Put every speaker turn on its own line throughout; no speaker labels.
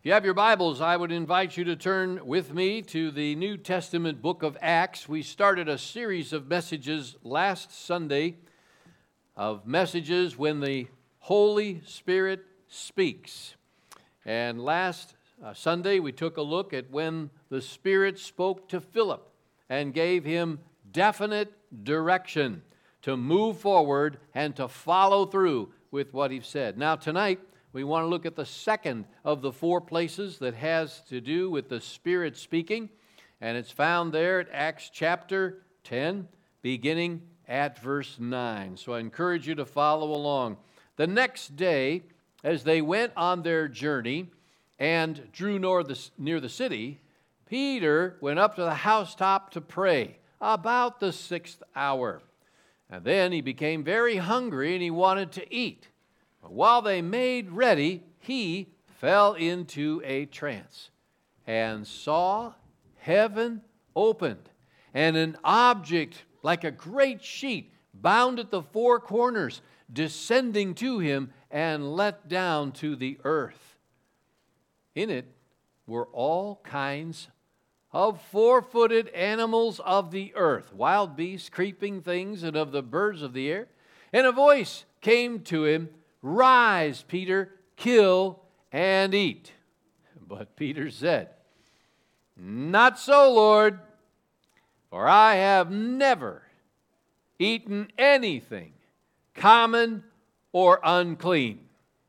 If you have your Bibles, I would invite you to turn with me to the New Testament book of Acts. We started a series of messages last Sunday, of messages when the Holy Spirit speaks. And last Sunday we took a look at when the Spirit spoke to Philip and gave him definite direction to move forward and to follow through with what he said. Now tonight, we want to look at the second of the four places that has to do with the Spirit speaking, and it's found there at Acts chapter 10, beginning at verse 9. So I encourage you to follow along. The next day, as they went on their journey and drew near the city, Peter went up to the housetop to pray about the 6th hour. And then he became very hungry and he wanted to eat. While they made ready, he fell into a trance and saw heaven opened and an object like a great sheet bound at the four corners descending to him and let down to the earth. In it were all kinds of four-footed animals of the earth, wild beasts, creeping things, and of the birds of the air. And a voice came to him, "Rise, Peter, kill and eat." But Peter said, "Not so, Lord, for I have never eaten anything common or unclean."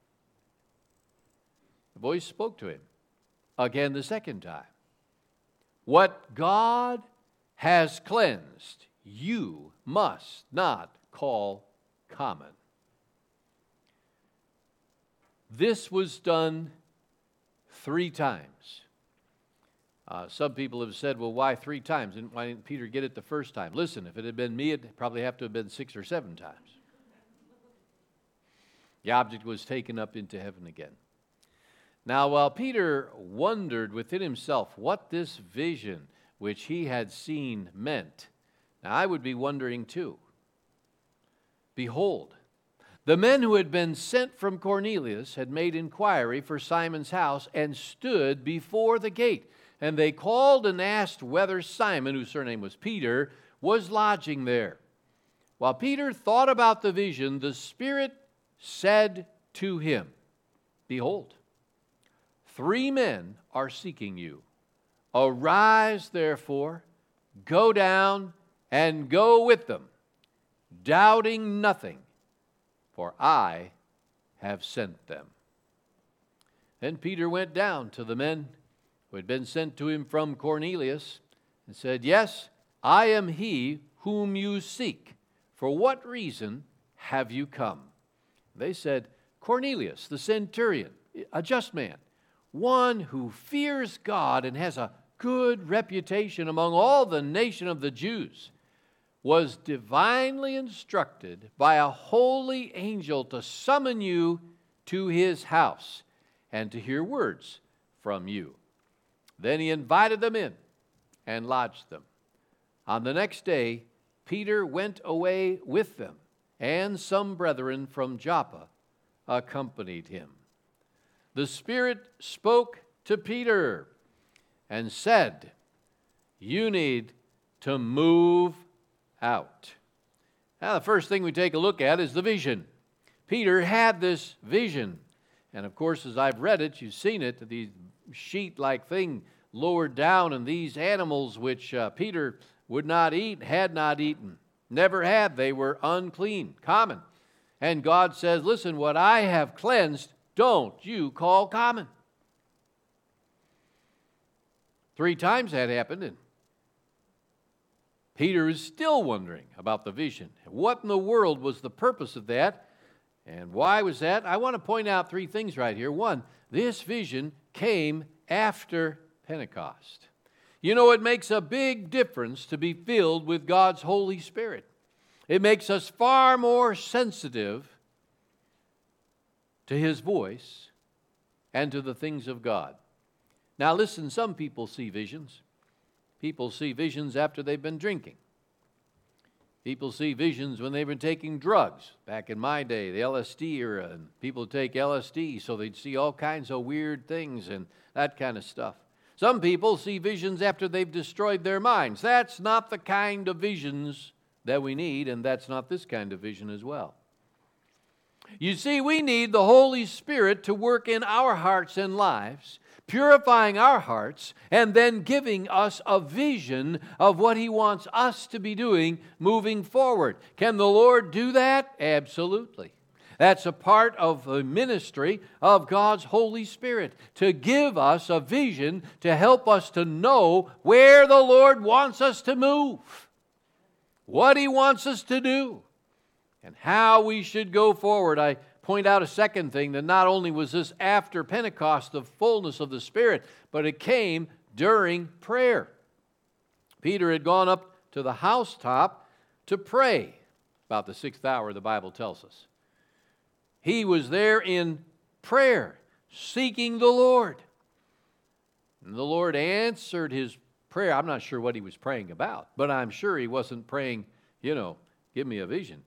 The voice spoke to him again the second time. "What God has cleansed, you must not call common." This was done 3 times. Some people have said, well, why 3 times? And why didn't Peter get it the first time? Listen, if it had been me, it'd probably have to have been 6 or 7 times. The object was taken up into heaven again. Now, while Peter wondered within himself what this vision which he had seen meant, now I would be wondering too. Behold, the men who had been sent from Cornelius had made inquiry for Simon's house and stood before the gate. And they called and asked whether Simon, whose surname was Peter, was lodging there. While Peter thought about the vision, the Spirit said to him, "Behold, 3 men are seeking you. Arise, therefore, go down and go with them, doubting nothing, for I have sent them." Then Peter went down to the men who had been sent to him from Cornelius and said, "Yes, I am he whom you seek. For what reason have you come?" They said, "Cornelius, the centurion, a just man, one who fears God and has a good reputation among all the nation of the Jews, was divinely instructed by a holy angel to summon you to his house and to hear words from you." Then he invited them in and lodged them. On the next day, Peter went away with them, and some brethren from Joppa accompanied him. The Spirit spoke to Peter and said, "You need to move out." Now, the first thing we take a look at is the vision. Peter had this vision. And of course, as I've read it, you've seen it, the sheet-like thing lowered down, and these animals which Peter would not eat, had not eaten, never had. They were unclean, common. And God says, listen, what I have cleansed, don't you call common. 3 times that happened, and Peter is still wondering about the vision. What in the world was the purpose of that? And why was that? I want to point out 3 things right here. 1, this vision came after Pentecost. You know, it makes a big difference to be filled with God's Holy Spirit. It makes us far more sensitive to His voice and to the things of God. Now listen, some people see visions. People see visions after they've been drinking. People see visions when they've been taking drugs. Back in my day, the LSD era, and people take LSD so they'd see all kinds of weird things and that kind of stuff. Some people see visions after they've destroyed their minds. That's not the kind of visions that we need, and that's not this kind of vision as well. You see, we need the Holy Spirit to work in our hearts and lives, purifying our hearts, and then giving us a vision of what He wants us to be doing moving forward. Can the Lord do that? Absolutely. That's a part of the ministry of God's Holy Spirit, to give us a vision to help us to know where the Lord wants us to move, what He wants us to do, and how we should go forward. I point out a second thing, that not only was this after Pentecost, the fullness of the Spirit, but it came during prayer. Peter had gone up to the housetop to pray about the 6th hour, the Bible tells us. He was there in prayer, seeking the Lord. And the Lord answered his prayer. I'm not sure what he was praying about, but I'm sure he wasn't praying, give me a vision.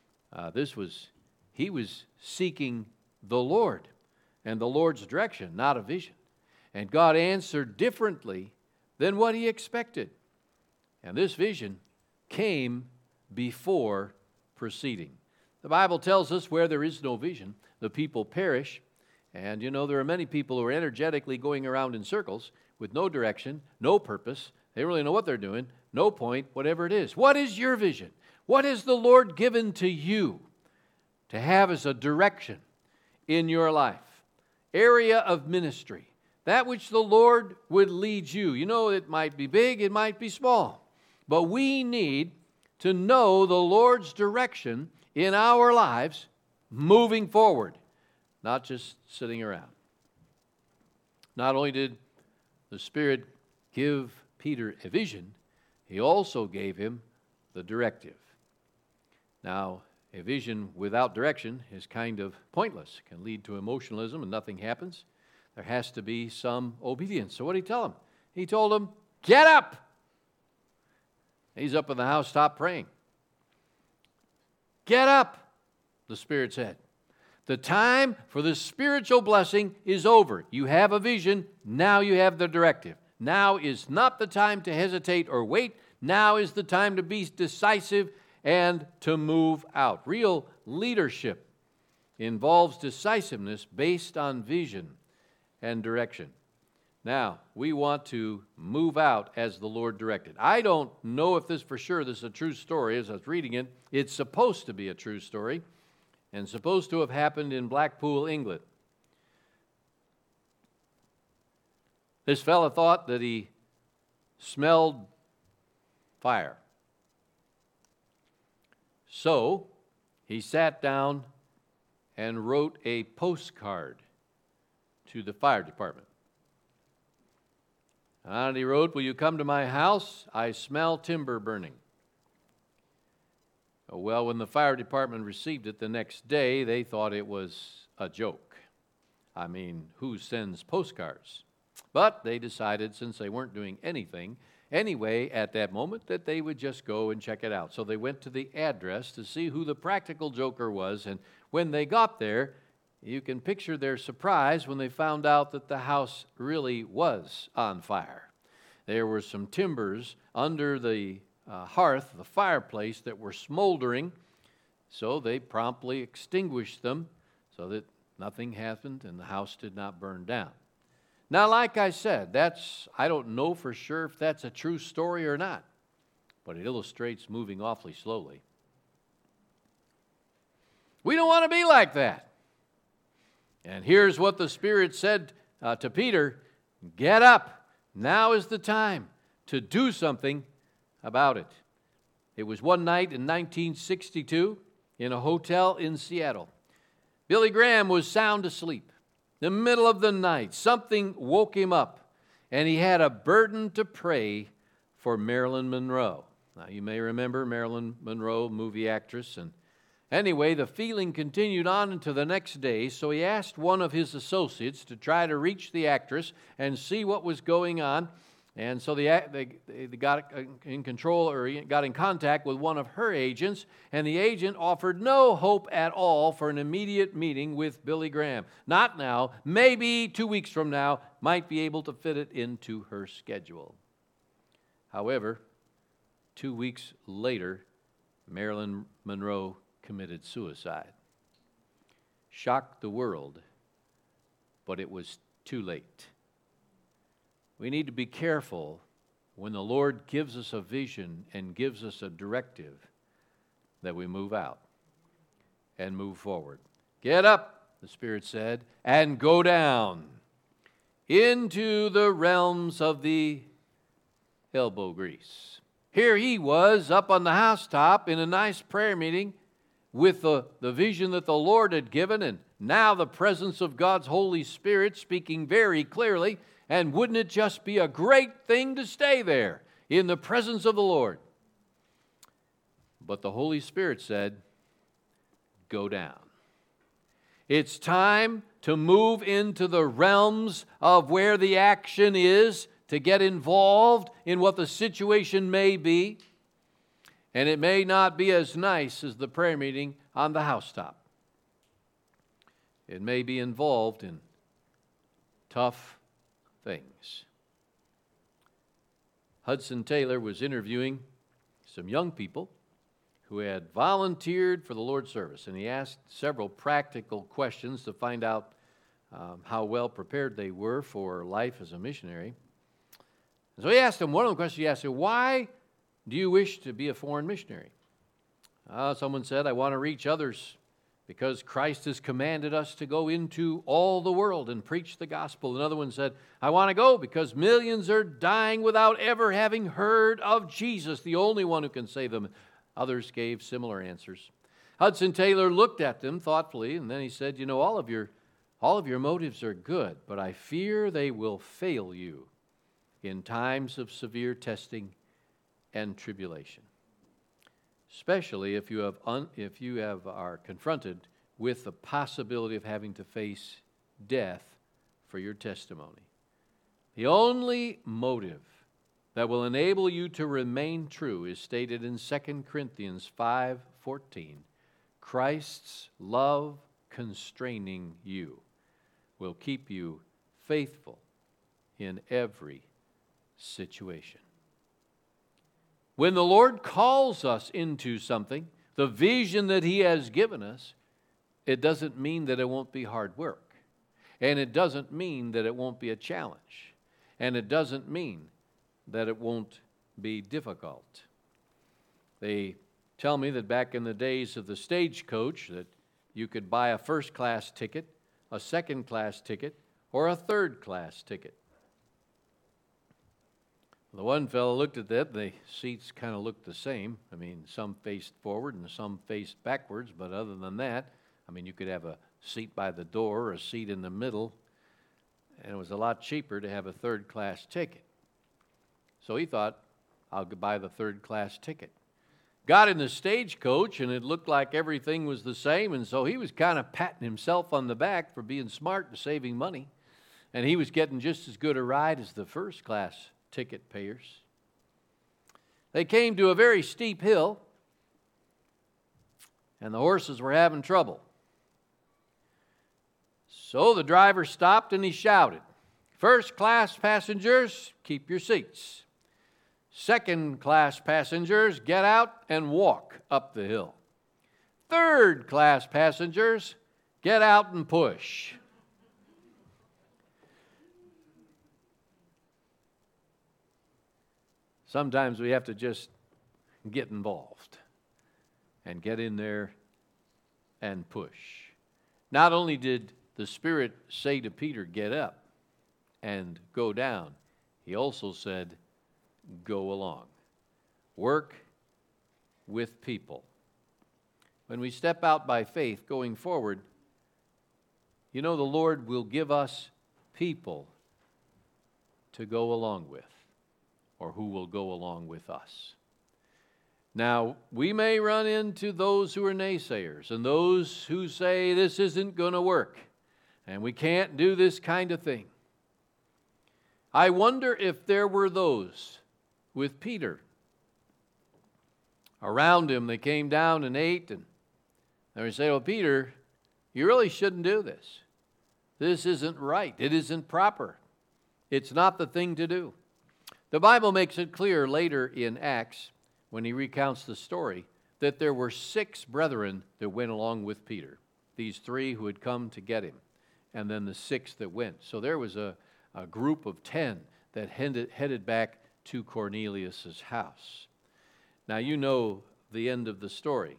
He was seeking the Lord and the Lord's direction, not a vision. And God answered differently than what he expected. And this vision came before proceeding. The Bible tells us where there is no vision, the people perish. And there are many people who are energetically going around in circles with no direction, no purpose. They really know what they're doing, no point, whatever it is. What is your vision? What has the Lord given to you to have as a direction in your life? Area of ministry. That which the Lord would lead you. It might be big, it might be small. But we need to know the Lord's direction in our lives moving forward, not just sitting around. Not only did the Spirit give Peter a vision, he also gave him the directive. Now, a vision without direction is kind of pointless. It can lead to emotionalism and nothing happens. There has to be some obedience. So what did he tell him? He told him, get up! He's up in the housetop praying. Get up, the Spirit said. The time for the spiritual blessing is over. You have a vision, now you have the directive. Now is not the time to hesitate or wait. Now is the time to be decisive and to move out. Real leadership involves decisiveness based on vision and direction. Now, we want to move out as the Lord directed. I don't know if this is a true story. As I was reading it, it's supposed to be a true story and supposed to have happened in Blackpool, England. This fella thought that he smelled fire. So, he sat down and wrote a postcard to the fire department. And he wrote, will you come to my house? I smell timber burning. Well, when the fire department received it the next day, they thought it was a joke. I mean, who sends postcards? But they decided, since they weren't doing anything anyway at that moment, that they would just go and check it out. So they went to the address to see who the practical joker was, and when they got there, you can picture their surprise when they found out that the house really was on fire. There were some timbers under the hearth, the fireplace, that were smoldering, so they promptly extinguished them so that nothing happened and the house did not burn down. Now, like I said, I don't know for sure if that's a true story or not, but it illustrates moving awfully slowly. We don't want to be like that. And here's what the Spirit said to Peter, get up. Now is the time to do something about it. It was one night in 1962 in a hotel in Seattle. Billy Graham was sound asleep. In the middle of the night, something woke him up, and he had a burden to pray for Marilyn Monroe. Now, you may remember Marilyn Monroe, movie actress, and anyway, the feeling continued on into the next day, so he asked one of his associates to try to reach the actress and see what was going on. And so they got in control, or got in contact with one of her agents, and the agent offered no hope at all for an immediate meeting with Billy Graham. Not now, maybe 2 weeks from now, might be able to fit it into her schedule. However, 2 weeks later, Marilyn Monroe committed suicide. Shocked the world, but it was too late. We need to be careful when the Lord gives us a vision and gives us a directive that we move out and move forward. Get up, the Spirit said, and go down into the realms of the elbow grease. Here he was up on the housetop in a nice prayer meeting with the vision that the Lord had given, and now the presence of God's Holy Spirit speaking very clearly. And wouldn't it just be a great thing to stay there in the presence of the Lord? But the Holy Spirit said, go down. It's time to move into the realms of where the action is, to get involved in what the situation may be. And it may not be as nice as the prayer meeting on the housetop. It may be involved in tough things. Hudson Taylor was interviewing some young people who had volunteered for the Lord's service, and he asked several practical questions to find out how well prepared they were for life as a missionary. And so he asked them, one of the questions he asked them, why do you wish to be a foreign missionary? Someone said, I want to reach others because Christ has commanded us to go into all the world and preach the gospel. Another one said, I want to go because millions are dying without ever having heard of Jesus, the only one who can save them. Others gave similar answers. Hudson Taylor looked at them thoughtfully, and then he said, you know, all of your motives are good, but I fear they will fail you in times of severe testing and tribulation. Especially if you are confronted with the possibility of having to face death for your testimony. The only motive that will enable you to remain true is stated in 2 Corinthians 5:14. Christ's love constraining you will keep you faithful in every situation. When the Lord calls us into something, the vision that He has given us, it doesn't mean that it won't be hard work. And it doesn't mean that it won't be a challenge. And it doesn't mean that it won't be difficult. They tell me that back in the days of the stagecoach that you could buy a first-class ticket, a second-class ticket, or a third-class ticket. The one fellow looked at that, the seats kind of looked the same. I mean, some faced forward and some faced backwards, but other than that, I mean, you could have a seat by the door or a seat in the middle, and it was a lot cheaper to have a third-class ticket. So he thought, I'll buy the third-class ticket. Got in the stagecoach, and it looked like everything was the same, and so he was kind of patting himself on the back for being smart and saving money, and he was getting just as good a ride as the first-class ticket payers. They came to a very steep hill, and the horses were having trouble. So the driver stopped and he shouted, "First-class passengers, keep your seats. Second-class passengers, get out and walk up the hill. Third-class passengers, get out and push." Sometimes we have to just get involved and get in there and push. Not only did the Spirit say to Peter, "Get up and go down," He also said, "Go along." Work with people. When we step out by faith going forward, you know the Lord will give us people to go along with, or who will go along with us. Now, we may run into those who are naysayers and those who say this isn't going to work and we can't do this kind of thing. I wonder if there were those with Peter. Around him, they came down and ate, and they would say, well, Peter, you really shouldn't do this. This isn't right. It isn't proper. It's not the thing to do. The Bible makes it clear later in Acts, when he recounts the story, that there were 6 brethren that went along with Peter. These 3 who had come to get him, and then the 6 that went. So there was a group of 10 that headed back to Cornelius' house. Now you know the end of the story,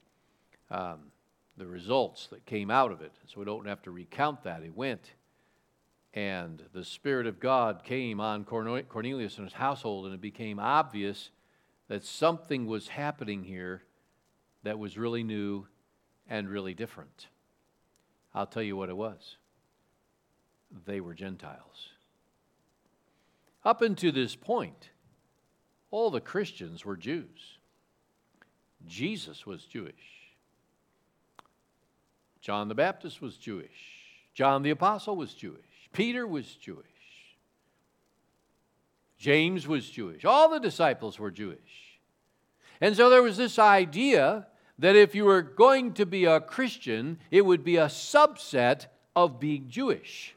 the results that came out of it, so we don't have to recount that. He went, and the Spirit of God came on Cornelius and his household, and it became obvious that something was happening here that was really new and really different. I'll tell you what it was. They were Gentiles. Up until this point, all the Christians were Jews. Jesus was Jewish. John the Baptist was Jewish. John the Apostle was Jewish. Peter was Jewish. James was Jewish. All the disciples were Jewish. And so there was this idea that if you were going to be a Christian, it would be a subset of being Jewish.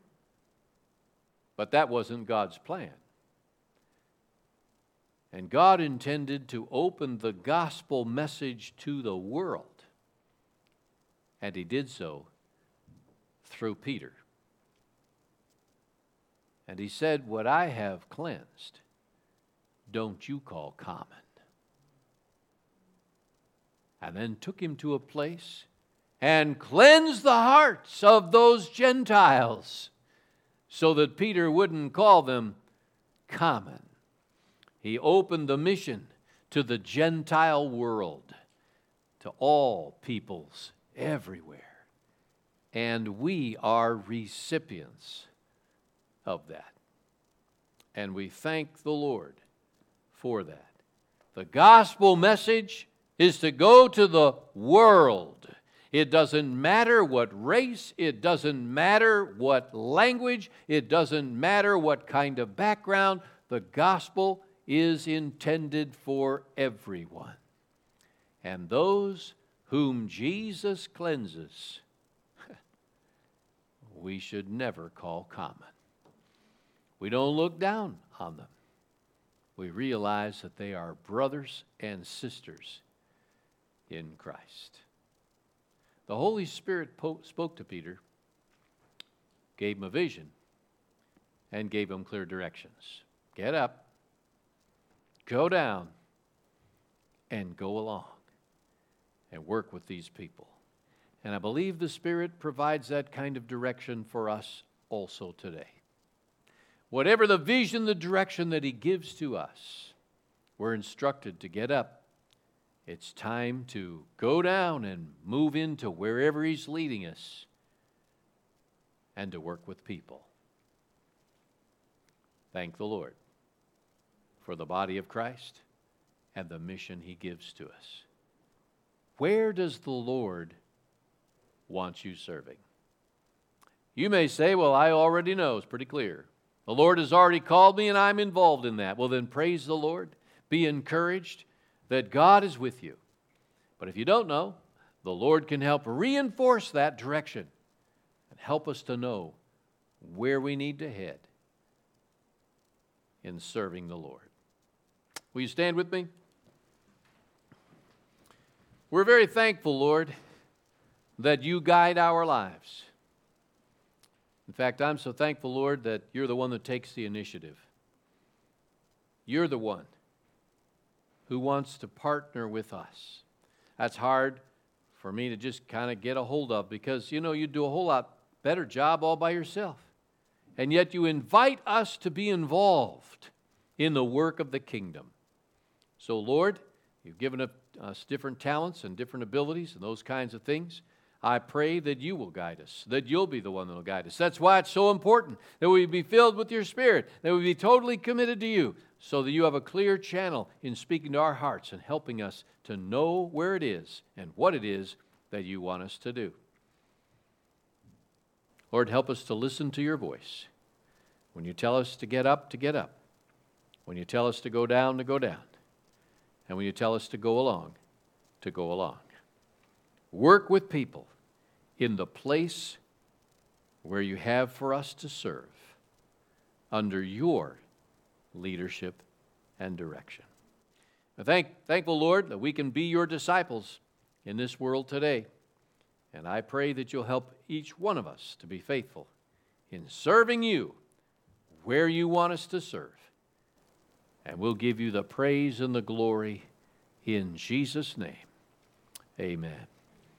But that wasn't God's plan. And God intended to open the gospel message to the world. And He did so through Peter. And He said, what I have cleansed, don't you call common. And then took him to a place and cleansed the hearts of those Gentiles so that Peter wouldn't call them common. He opened the mission to the Gentile world, to all peoples everywhere. And we are recipients of that. And we thank the Lord for that. The gospel message is to go to the world. It doesn't matter what race, it doesn't matter what language, it doesn't matter what kind of background. The gospel is intended for everyone. And those whom Jesus cleanses, we should never call common. We don't look down on them. We realize that they are brothers and sisters in Christ. The Holy Spirit spoke to Peter, gave him a vision, and gave him clear directions. Get up, go down, and go along and work with these people. And I believe the Spirit provides that kind of direction for us also today. Whatever the vision, the direction that He gives to us, we're instructed to get up. It's time to go down and move into wherever He's leading us and to work with people. Thank the Lord for the body of Christ and the mission He gives to us. Where does the Lord want you serving? You may say, well, I already know. It's pretty clear. The Lord has already called me and I'm involved in that. Well, then praise the Lord. Be encouraged that God is with you. But if you don't know, the Lord can help reinforce that direction and help us to know where we need to head in serving the Lord. Will you stand with me? We're very thankful, Lord, that You guide our lives. In fact, I'm so thankful, Lord, that You're the one that takes the initiative. You're the one who wants to partner with us. That's hard for me to just kind of get a hold of because, you do a whole lot better job all by yourself. And yet You invite us to be involved in the work of the kingdom. So, Lord, You've given us different talents and different abilities and those kinds of things. I pray that You will guide us, that You'll be the one that will guide us. That's why it's so important that we be filled with Your Spirit, that we be totally committed to You, so that You have a clear channel in speaking to our hearts and helping us to know where it is and what it is that You want us to do. Lord, help us to listen to Your voice. When you tell us to get up, to get up. When you tell us to go down, to go down. And when you tell us to go along, to go along. Work with people in the place where you have for us to serve under your leadership and direction. Thankful, Lord, that we can be your disciples in this world today. And I pray that you'll help each one of us to be faithful in serving you where you want us to serve. And we'll give you the praise and the glory in Jesus' name. Amen.